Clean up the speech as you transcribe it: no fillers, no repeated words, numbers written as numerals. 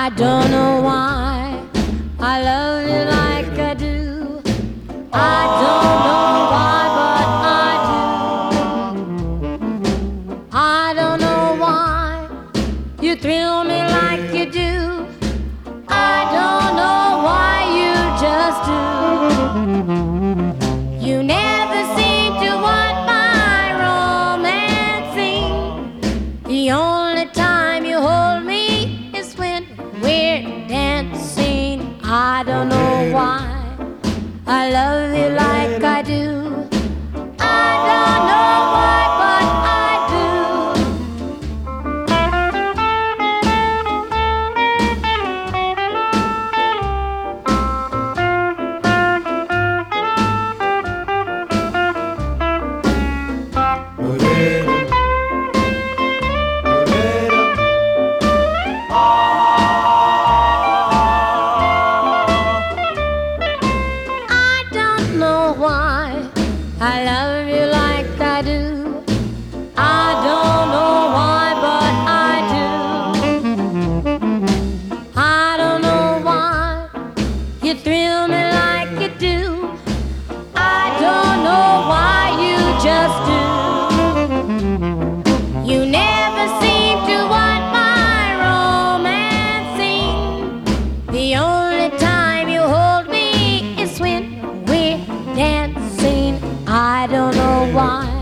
I don't know why I love you like I do. I don't know why, but I do. I don't know why you thrill me like you do. I don't know why you just do. You never seem to want my romancing. The only time you hold me is when we're dancing. I don't know why I love you like I do. I don't know why, but I do. I don't know why I love you like I do. I don't know why, but I do. I don't know why you thrill me like you do. I don't know why you just do. You never seem to want my romancing. The only time you hold me is when we're dancing. I don't know why